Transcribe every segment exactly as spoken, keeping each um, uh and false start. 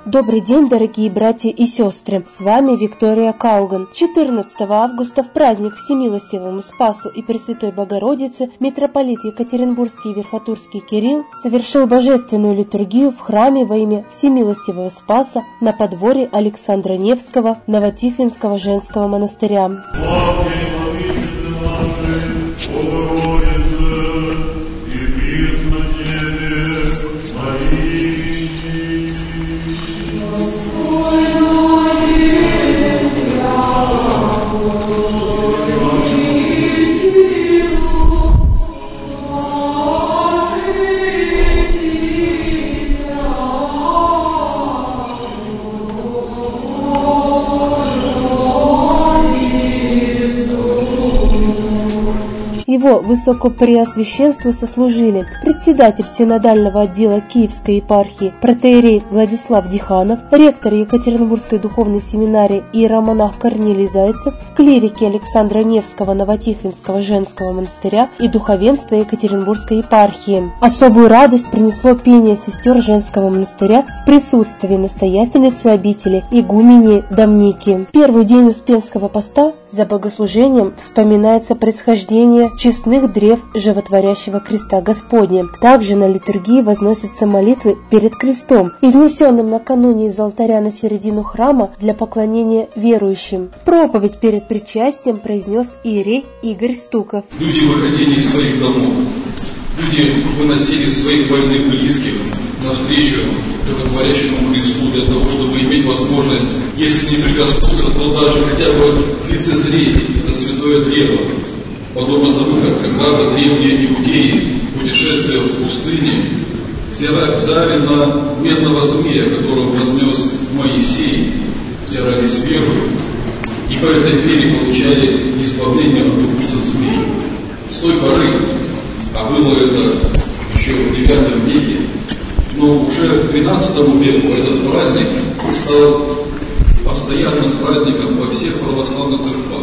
Добрый день, дорогие братья и сестры! С вами Виктория Кауган. четырнадцатого августа в праздник Всемилостивому Спасу и Пресвятой Богородице митрополит Екатеринбургский и Верхотурский Кирилл совершил божественную литургию в храме во имя Всемилостивого Спаса на подворье Александра Невского Новотихвинского женского монастыря. Его Высокопреосвященству сослужили председатель синодального отдела Киевской епархии протоиерей Владислав Диханов, ректор Екатеринбургской духовной семинарии иеромонах Корнилий Зайцев, клирики Александра Невского Новотихвинского женского монастыря и духовенство Екатеринбургской епархии. Особую радость принесло пение сестер женского монастыря в присутствии настоятельницы обители игумени Домники. Первый день Успенского поста за богослужением вспоминается происхождение честных древ животворящего креста Господня. Также на литургии возносятся молитвы перед крестом, изнесенным накануне из алтаря на середину храма для поклонения верующим. Проповедь перед причастием произнес иерей Игорь Стуков. Люди выходили из своих домов, люди выносили своих больных близких навстречу животворящему Христу для того, чтобы иметь возможность, если не прикоснуться, то даже хотя бы лицезреть это святое древо. Подобно тому, как когда-то древние иудеи, путешествуя в пустыне, взирали на медного змея, которого вознес Моисей, взирали с верою, и по этой вере получали избавление от укуса змеи. С той поры, а было это еще в девятом веке, но уже к двенадцатому веку этот праздник стал постоянным праздником во всех православных церквах.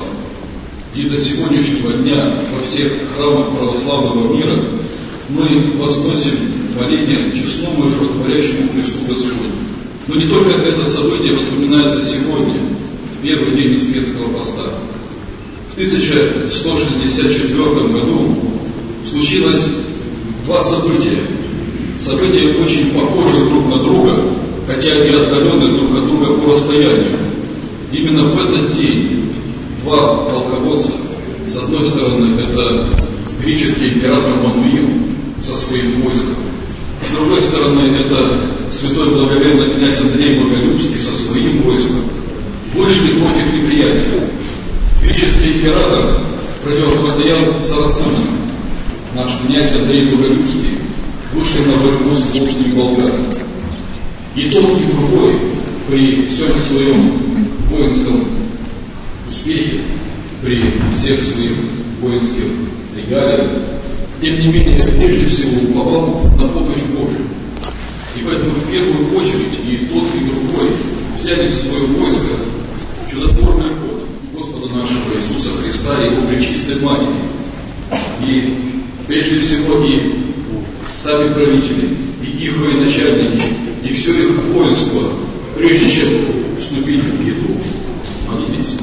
И до сегодняшнего дня во всех храмах православного мира мы возносим моление честному и животворящему Христу Господню. Но не только это событие воспоминается сегодня, в первый день Успенского поста. В тысяча сто шестьдесят четвёртом году случилось два события. События очень похожи друг на друга, хотя и отдалены друг от друга по расстоянию. Именно в этот день два полководца, с одной стороны, это греческий император Мануил со своим войском, с другой стороны, это святой благоверный князь Андрей Боголюбский со своим войском, вышли против неприятеля. Греческий император противостоял сарацинам. Наш князь Андрей Боголюбский вышел на борьбу с волжскими болгарами. И тот, и другой при всем своем воинском успехе, при всех своих воинских регалиях, тем не менее, прежде всего уповал на помощь Божию. И поэтому в первую очередь и тот, и другой взяли в свое войско чудотворный икону Господа нашего Иисуса Христа и Его Пречистой Матери. И прежде всего и сами правители, и их военачальники, и все их воинство, прежде чем вступить в битву, молились,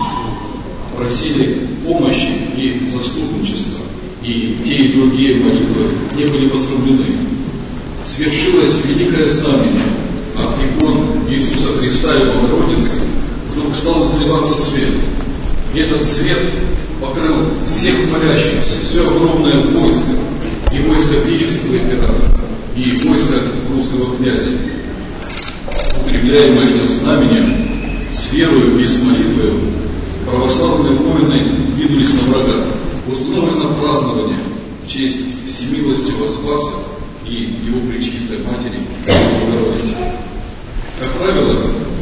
просили помощи и заступничества, и те и другие молитвы не были посрамлены. Свершилось великое знамение, от икон Иисуса Христа и Богородицы вдруг стал изливаться свет. И этот свет покрыл всех молящихся, все огромное войско, и войско греческого императора, и войско русского князя. Укрепляемые этим знамением, с верою и с молитвою, православные воины двинулись на врага. Установлено празднование в честь Всемилостивого Спаса и Его Пречистой Матери Богородицы. Как правило,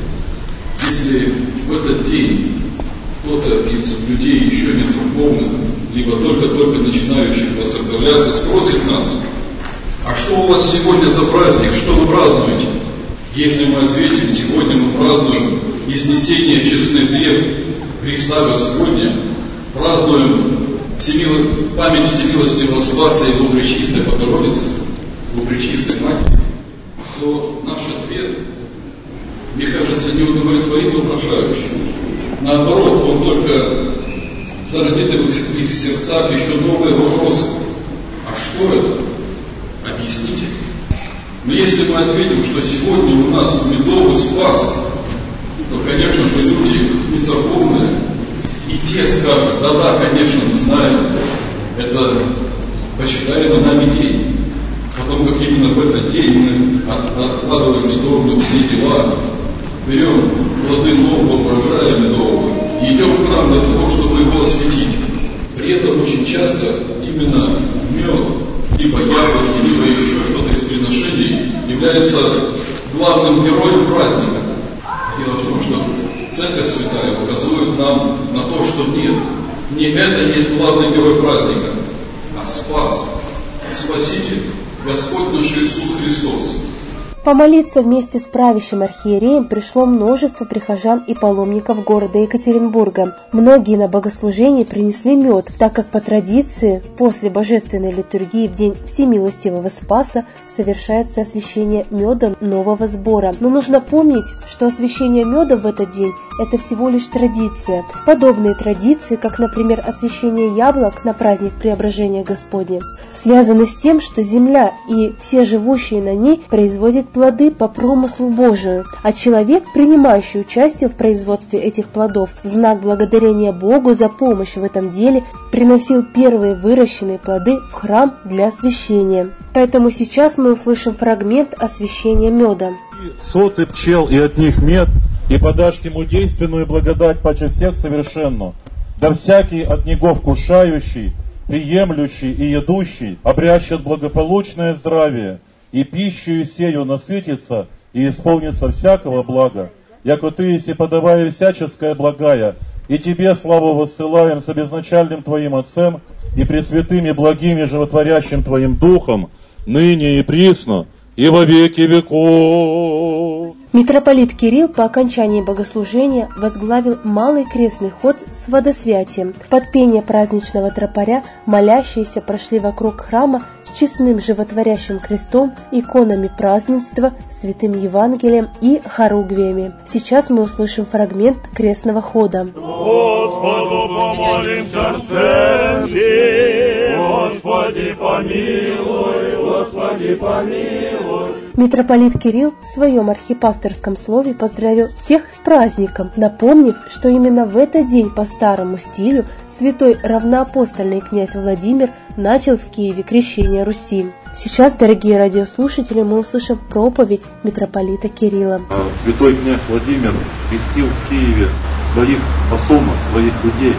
если в этот день кто-то из людей еще не церковных, либо только-только начинающих воцерковляться, спросит нас: а что у вас сегодня за праздник, что вы празднуете? Если мы ответим: сегодня мы празднуем изнесение честных древ Христа Господня, празднуем всемило... память Всемилостивого Спаса и Его Пречистой Богородицы, Его Пречистой Матери, то наш ответ мне кажется, не удовлетворит вопрошающих. Наоборот, он только зародит в их сердцах еще новые вопросы. А что это? Объясните. Но если мы ответим, что сегодня у нас медовый спас, то, конечно же, люди нецерковные, и те скажут: да-да, конечно, мы знаем, это почитаемый нами день. Потом, как именно в этот день мы откладываем в сторону все дела, берем плоды нового урожая медового и идем в храм для того, чтобы его осветить. При этом очень часто именно мед, либо яблоки, либо еще что-то из приношений является главным героем праздника. Дело в том, что Церковь Святая указывает нам на то, что нет, не это есть главный герой праздника, а спас, Спаситель, Господь наш Иисус Христос. Помолиться вместе с правящим архиереем пришло множество прихожан и паломников города Екатеринбурга. Многие на богослужение принесли мед, так как по традиции после божественной литургии в день Всемилостивого Спаса совершается освящение медом нового сбора. Но нужно помнить, что освящение меда в этот день – это всего лишь традиция. Подобные традиции, как, например, освящение яблок на праздник Преображения Господня, связаны с тем, что земля и все живущие на ней производят плоды по промыслу Божию, а человек, принимающий участие в производстве этих плодов, в знак благодарения Богу за помощь в этом деле, приносил первые выращенные плоды в храм для освящения. Поэтому сейчас мы услышим фрагмент освящения меда. «Соты пчел, и от них мед, и подашь ему действенную благодать паче всех совершенно. Да всякий от него вкушающий, приемлющий и едущий обрящет благополучное здравие, и пищею сею насытится, и исполнится всякого блага. Яко ты, если подавая всяческое благая, и тебе славу воссылаем с обезначальным твоим Отцем, и пресвятым и благим и животворящим твоим Духом, ныне и присно, и во веки веков». Митрополит Кирилл по окончании богослужения возглавил малый крестный ход с водосвятием. Под пение праздничного тропаря молящиеся прошли вокруг храма с честным животворящим крестом, иконами празднества, святым Евангелием и хоругвиями. Сейчас мы услышим фрагмент крестного хода. Господу помолимся в церкви, Господи помилуй, Господи помилуй. Митрополит Кирилл в своем архипасторском слове поздравил всех с праздником, напомнив, что именно в этот день по старому стилю святой равноапостольный князь Владимир начал в Киеве крещение Руси. Сейчас, дорогие радиослушатели, мы услышим проповедь митрополита Кирилла. Святой князь Владимир крестил в Киеве своих посомов, своих людей.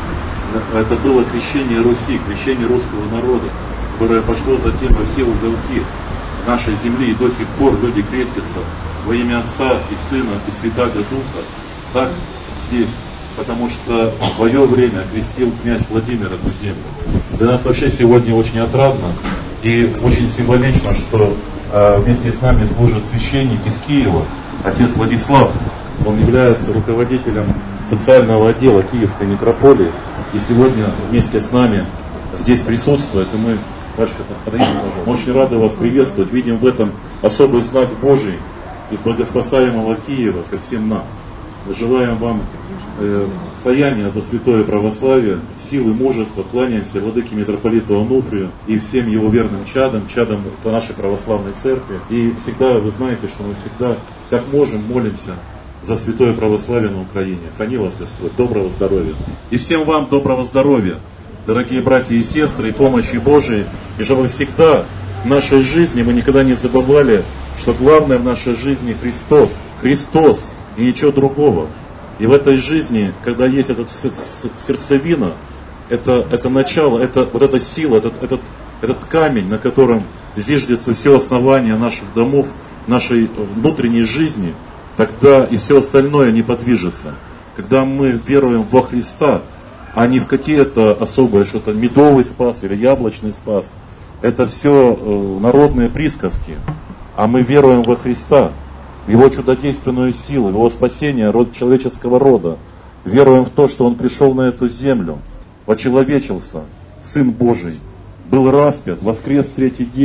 Это было крещение Руси, крещение русского народа, которое пошло затем во все уголки нашей земли, и до сих пор люди крестятся во имя Отца и Сына и Святаго Духа. Так здесь, потому что в свое время крестил князь Владимир эту землю. Для нас вообще сегодня очень отрадно и очень символично, что э, вместе с нами служит священник из Киева, отец Владислав. Он является руководителем социального отдела Киевской митрополии, и сегодня вместе с нами здесь присутствует, и мы, батюшка, подойдите, пожалуйста. Мы очень рады вас приветствовать, видим в этом особый знак Божий из благоспасаемого Киева ко всем нам. Мы желаем вам э, стояния за святое православие, силы, мужества, кланяемся владыке митрополиту Онуфрию и всем его верным чадам, чадам нашей православной церкви. И всегда, вы знаете, что мы всегда, как можем, молимся за святое православие на Украине. Храни вас Господь, доброго здоровья. И всем вам доброго здоровья, дорогие братья и сестры, и помощи Божией, и чтобы всегда в нашей жизни мы никогда не забывали, что главное в нашей жизни Христос, Христос и ничего другого. И в этой жизни, когда есть эта сердцевина, это, это начало, это, вот эта сила, этот, этот, этот камень, на котором зиждется все основание наших домов, нашей внутренней жизни, тогда и все остальное не подвижется. Когда мы веруем во Христа, а не в какие-то особые, что-то медовый спас или яблочный спас, это все э, народные присказки. А мы веруем во Христа, в Его чудодейственную силу, в Его спасение род человеческого рода. Веруем в то, что Он пришел на эту землю, очеловечился, Сын Божий, был распят, воскрес в третий день,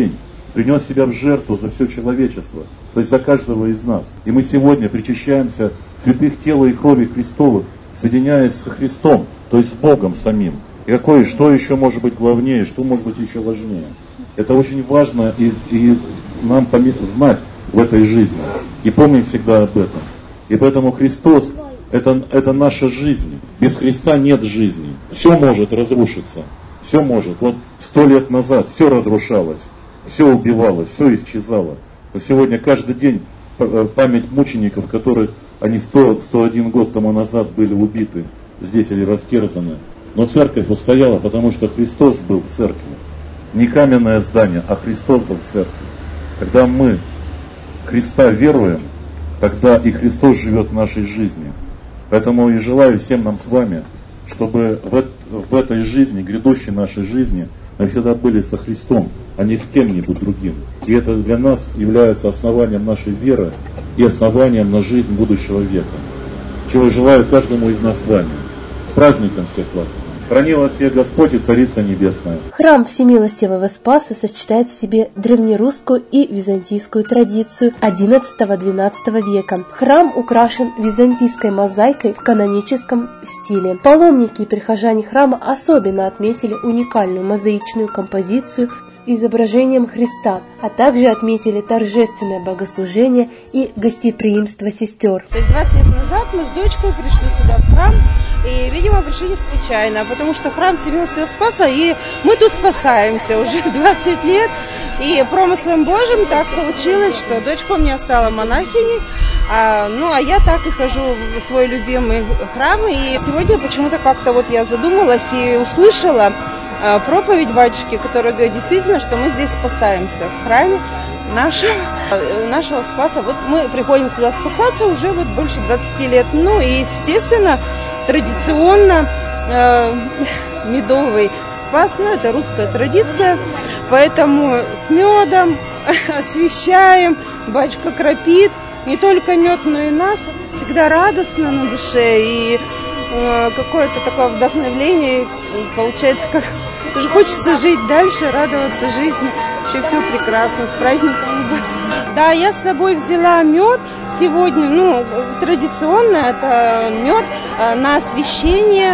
принес себя в жертву за все человечество, то есть за каждого из нас. И мы сегодня причащаемся святых тела и крови Христовых, соединяясь со Христом, то есть с Богом самим. И какое, что еще может быть главнее, что может быть еще важнее? Это очень важно и, и нам знать в этой жизни. И помнить всегда об этом. И поэтому Христос это, это наша жизнь. Без Христа нет жизни. Все может разрушиться. Все может. Вот сто лет назад все разрушалось, все убивалось, все исчезало. Но сегодня каждый день память мучеников, которых они сто, сто один год тому назад были убиты здесь или растерзаны. Но церковь устояла, потому что Христос был в церкви. Не каменное здание, а Христос был в церкви. Когда мы Христа веруем, тогда и Христос живет в нашей жизни. Поэтому и желаю всем нам с вами, чтобы в, в этой жизни, грядущей нашей жизни, мы всегда были со Христом, а не с кем-нибудь другим. И это для нас является основанием нашей веры и основанием на жизнь будущего века. Чего я желаю каждому из нас с вами. С праздником всех вас! Храни вас всех Господь и Царица Небесная. Храм Всемилостивого Спаса сочетает в себе древнерусскую и византийскую традицию одиннадцатого-двенадцатого века. Храм украшен византийской мозаикой в каноническом стиле. Паломники и прихожане храма особенно отметили уникальную мозаичную композицию с изображением Христа, а также отметили торжественное богослужение и гостеприимство сестер. То есть двадцать лет назад мы с дочкой пришли сюда в храм, и, видимо, пришли не случайно, потому что храм Всемилостивого Спаса, и мы тут спасаемся уже двадцать лет. И промыслом Божьим так получилось, что дочка у меня стала монахиней, а, ну а я так и хожу в свой любимый храм. И сегодня почему-то как-то вот я задумалась и услышала а, проповедь батюшки, которая говорит действительно, что мы здесь спасаемся в храме нашего, нашего Спаса. Вот мы приходим сюда спасаться уже вот больше двадцати лет. Ну и, естественно, традиционно э, медовый спас, ну это русская традиция, поэтому с медом освещаем, батюшка кропит, не только мед, но и нас, всегда радостно на душе, и э, какое-то такое вдохновление, получается, как тоже хочется жить дальше, радоваться жизни, вообще все прекрасно, с праздником вас. Да, я с собой взяла мед. Сегодня, ну, традиционно это мед на освящение.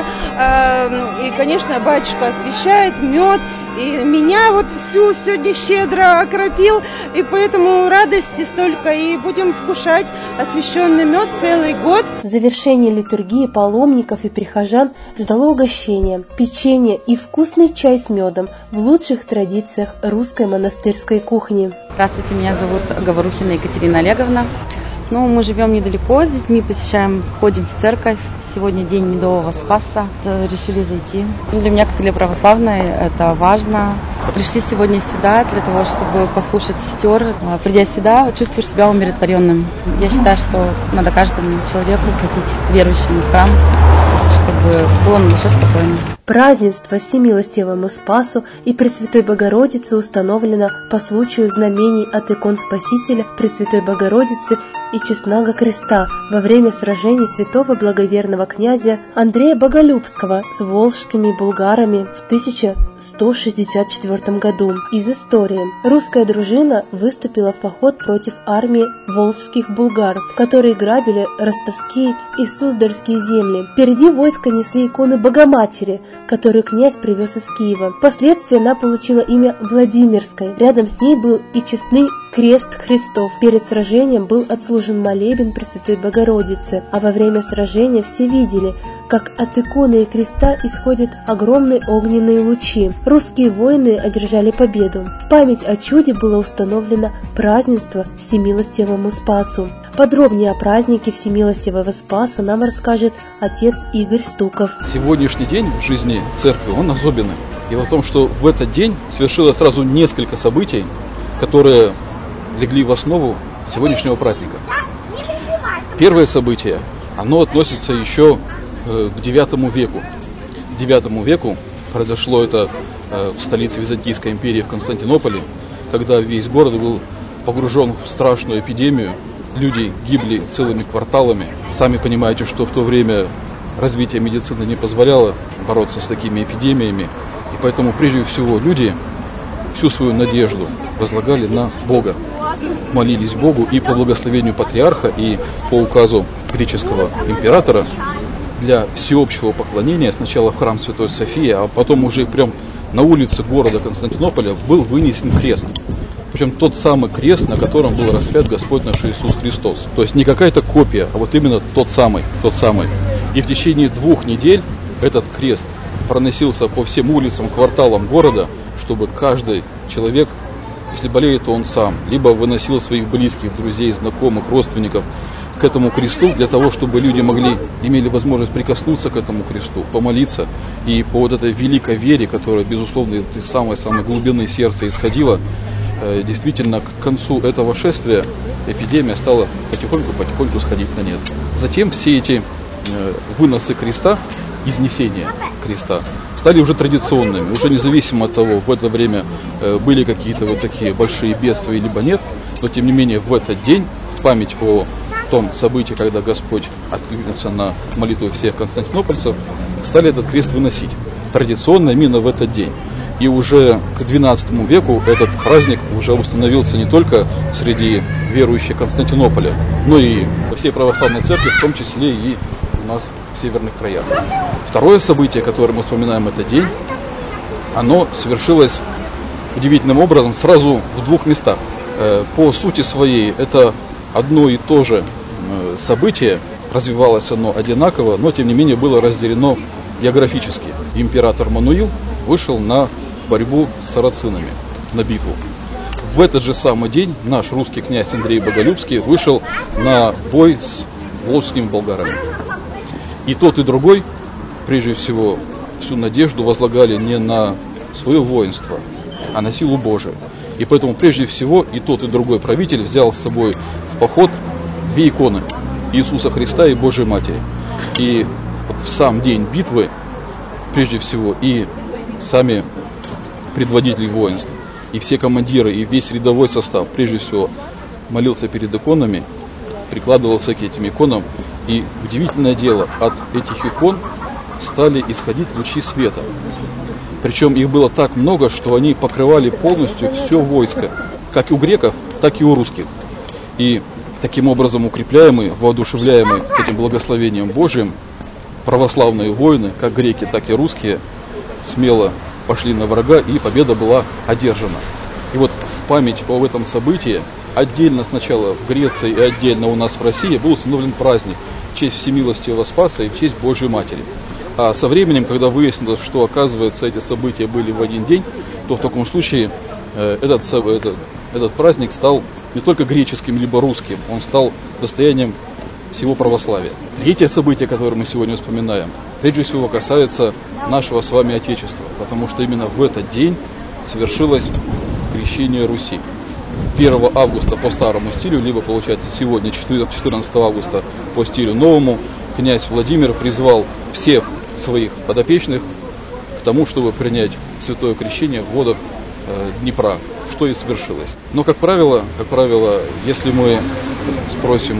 И, конечно, батюшка освящает мед. И меня вот всю сегодня щедро окропил. И поэтому радости столько. И будем вкушать освященный мед целый год. В завершении литургии паломников и прихожан ждало угощение, печенье и вкусный чай с медом в лучших традициях русской монастырской кухни. Здравствуйте, меня зовут Говорухина Екатерина Олеговна. Ну, мы живем недалеко, с детьми посещаем, ходим в церковь. Сегодня день Медового Спаса, решили зайти. Для меня, как для православной, это важно. Пришли сегодня сюда для того, чтобы послушать сестер. Придя сюда, чувствуешь себя умиротворенным. Я считаю, что надо каждому человеку ходить верующим в храм, чтобы было на душе спокойно. Празднество Всемилостивому Спасу и Пресвятой Богородице установлено по случаю знамений от икон Спасителя Пресвятой Богородицы и Честного Креста во время сражений святого благоверного князя Андрея Боголюбского с волжскими булгарами в тысяча сто шестьдесят четвёртом году. Из истории. Русская дружина выступила в поход против армии волжских булгар, которые грабили ростовские и суздальские земли. Впереди войска несли иконы Богоматери, которую князь привез из Киева. Впоследствии она получила имя Владимирской. Рядом с ней был и честный крест Христов. Перед сражением был отслужен молебен Пресвятой Богородицы, а во время сражения все видели, как от иконы и креста исходят огромные огненные лучи. Русские воины одержали победу. В память о чуде было установлено празднество Всемилостивому Спасу. Подробнее о празднике Всемилостивого Спаса нам расскажет отец Игорь Стуков. Сегодняшний день в жизни церкви, он особенный. Дело в том, что в этот день совершилось сразу несколько событий, которые легли в основу сегодняшнего праздника. Первое событие, оно относится еще к девятому веку. К девятому веку произошло это в столице Византийской империи в Константинополе, когда весь город был погружен в страшную эпидемию. Люди гибли целыми кварталами. Сами понимаете, что в то время развитие медицины не позволяло бороться с такими эпидемиями. И поэтому, прежде всего, люди всю свою надежду возлагали на Бога, молились Богу, и по благословению патриарха, и по указу греческого императора для всеобщего поклонения сначала в храм Святой Софии, а потом уже прям на улице города Константинополя был вынесен крест. Причем тот самый крест, на котором был распят Господь наш Иисус Христос. То есть не какая-то копия, а вот именно тот самый, тот самый. И в течение двух недель этот крест проносился по всем улицам, кварталам города, чтобы каждый человек, если болеет, то он сам, либо выносил своих близких, друзей, знакомых, родственников к этому кресту, для того, чтобы люди могли, имели возможность прикоснуться к этому кресту, помолиться. И по вот этой великой вере, которая, безусловно, из самой-самой глубины сердца исходила, действительно, к концу этого шествия эпидемия стала потихоньку-потихоньку сходить на нет. Затем все эти выносы креста, изнесения креста, стали уже традиционными, уже независимо от того, в это время были какие-то вот такие большие бедствия либо нет, но тем не менее в этот день, в память о том событии, когда Господь откликнулся на молитву всех константинопольцев, стали этот крест выносить традиционно именно в этот день. И уже к двенадцатому веку этот праздник уже установился не только среди верующих Константинополя, но и во всей православной церкви, в том числе и у нас в северных краях. Второе событие, которое мы вспоминаем этот день, оно совершилось удивительным образом сразу в двух местах. По сути своей это одно и то же событие, развивалось оно одинаково, но тем не менее было разделено географически. Император Мануил вышел на борьбу с сарацинами, на битву. В этот же самый день наш русский князь Андрей Боголюбский вышел на бой с волжскими болгарами. И тот, и другой, прежде всего, всю надежду возлагали не на свое воинство, а на силу Божию. И поэтому, прежде всего, и тот, и другой правитель взял с собой в поход две иконы Иисуса Христа и Божией Матери. И вот в сам день битвы, прежде всего, и сами предводители воинств, и все командиры, и весь рядовой состав, прежде всего, молился перед иконами, прикладывался к этим иконам. И удивительное дело, от этих икон стали исходить лучи света. Причем их было так много, что они покрывали полностью все войско, как и у греков, так и у русских. И таким образом укрепляемые, воодушевляемые этим благословением Божиим, православные воины, как греки, так и русские, смело пошли на врага, и победа была одержана. И вот в память об этом событии отдельно сначала в Греции и отдельно у нас в России был установлен праздник в честь Всемилостивого Спаса и в честь Божьей Матери. А со временем, когда выяснилось, что, оказывается, эти события были в один день, то в таком случае э, этот, этот, этот праздник стал не только греческим, либо русским, он стал достоянием всего православия. Третье событие, которое мы сегодня вспоминаем, прежде всего касается нашего с вами Отечества, потому что именно в этот день совершилось крещение Руси. первого августа по старому стилю, либо, получается, сегодня, четырнадцатого августа, по стилю новому, князь Владимир призвал всех своих подопечных к тому, чтобы принять святое крещение в водах э, Днепра, что и совершилось. Но, как правило, как правило, если мы спросим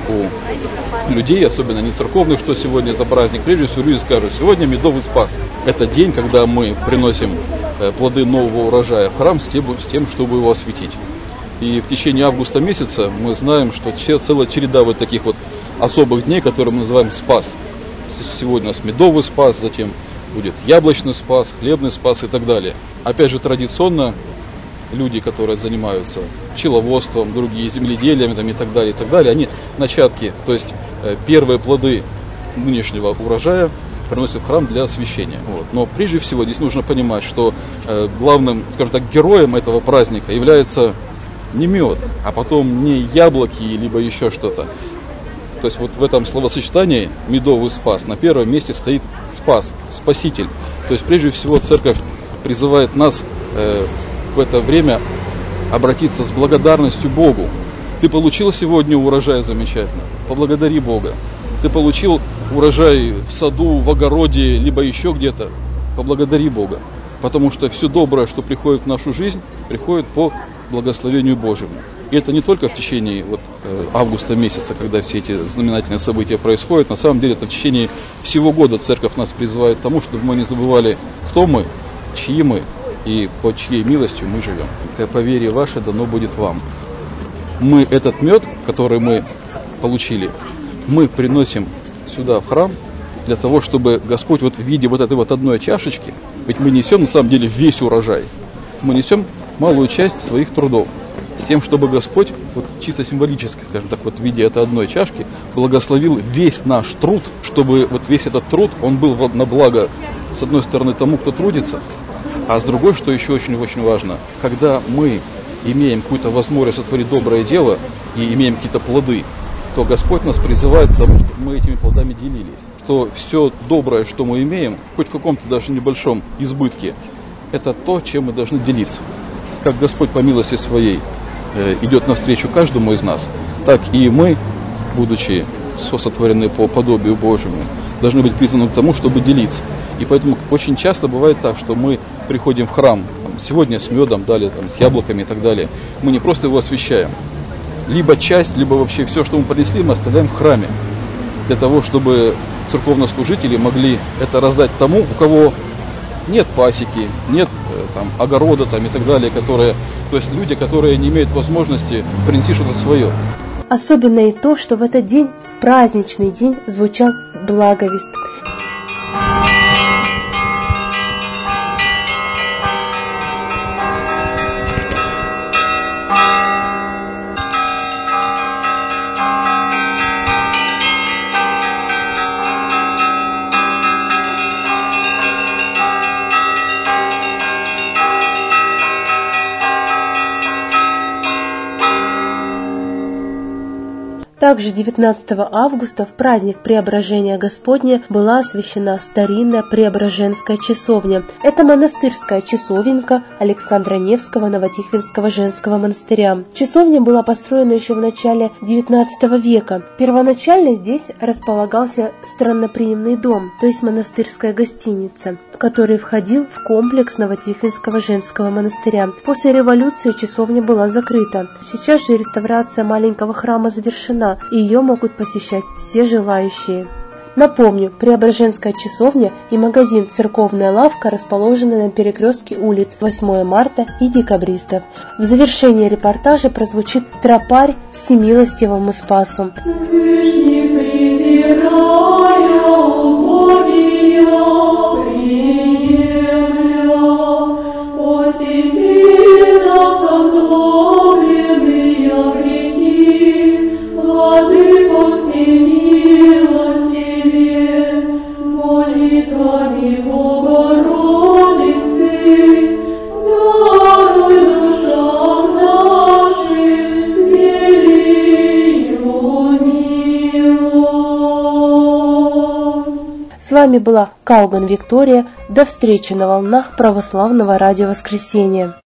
у людей, особенно не церковных, что сегодня за праздник, прежде всего люди скажут: сегодня Медовый Спас. Это день, когда мы приносим э, плоды нового урожая в храм с тем, с тем, чтобы его осветить. И в течение августа месяца мы знаем, что целая череда вот таких вот особых дней, которые мы называем Спас. Сегодня у нас Медовый Спас, затем будет Яблочный Спас, Хлебный Спас и так далее. Опять же, традиционно люди, которые занимаются пчеловодством, другие земледелием там, и так далее, и так далее, они начатки, то есть э, первые плоды нынешнего урожая приносят в храм для освящения. Вот. Но прежде всего здесь нужно понимать, что э, главным, скажем так, героем этого праздника является не мед, а потом не яблоки, либо еще что-то. То есть вот в этом словосочетании «медовый спас» на первом месте стоит спас, спаситель. То есть прежде всего церковь призывает нас э, в это время обратиться с благодарностью Богу. Ты получил сегодня урожай замечательно, поблагодари Бога. Ты получил урожай в саду, в огороде, либо еще где-то, поблагодари Бога. Потому что все доброе, что приходит в нашу жизнь, приходит по благословению Божьему. И это не только в течение вот, августа месяца, когда все эти знаменательные события происходят. На самом деле это в течение всего года церковь нас призывает к тому, чтобы мы не забывали, кто мы, чьи мы и под чьей милостью мы живем. По вере вашей дано будет вам. Мы этот мед, который мы получили, мы приносим сюда, в храм, для того, чтобы Господь вот в виде вот этой вот одной чашечки, ведь мы несем на самом деле весь урожай, мы несем малую часть своих трудов, с тем, чтобы Господь, вот чисто символически, скажем так, вот в виде этой одной чашки, благословил весь наш труд, чтобы вот весь этот труд, он был на благо, с одной стороны, тому, кто трудится, а с другой, что еще очень-очень важно, когда мы имеем какую-то возможность сотворить доброе дело и имеем какие-то плоды, то Господь нас призывает к тому, чтобы мы этими плодами делились. Что все доброе, что мы имеем, хоть в каком-то даже небольшом избытке, это то, чем мы должны делиться. Как Господь по милости своей э, идет навстречу каждому из нас, так и мы, будучи сосотворены по подобию Божьему, должны быть призваны к тому, чтобы делиться. И поэтому очень часто бывает так, что мы приходим в храм, там, сегодня с медом, далее там, с яблоками и так далее. Мы не просто его освящаем. Либо часть, либо вообще все, что мы принесли, мы оставляем в храме. Для того, чтобы церковнослужители могли это раздать тому, у кого нет пасеки, нет там, огорода там, и так далее, которые, то есть люди, которые не имеют возможности принести что-то свое. Особенно и то, что в этот день, в праздничный день, звучал благовест. Также девятнадцатого августа в праздник Преображения Господня была освящена старинная Преображенская часовня. Это монастырская часовенка Александра Невского Новотихвинского женского монастыря. Часовня была построена еще в начале девятнадцатого века. Первоначально здесь располагался странноприимный дом, то есть монастырская гостиница, который входил в комплекс Новотихвинского женского монастыря. После революции часовня была закрыта. Сейчас же реставрация маленького храма завершена, и ее могут посещать все желающие. Напомню, Преображенская часовня и магазин «Церковная лавка» расположены на перекрестке улиц восьмое марта и Декабристов. В завершении репортажа прозвучит тропарь Всемилостивому Спасу. С вами была Кауган Виктория. До встречи на волнах православного радио Воскресения.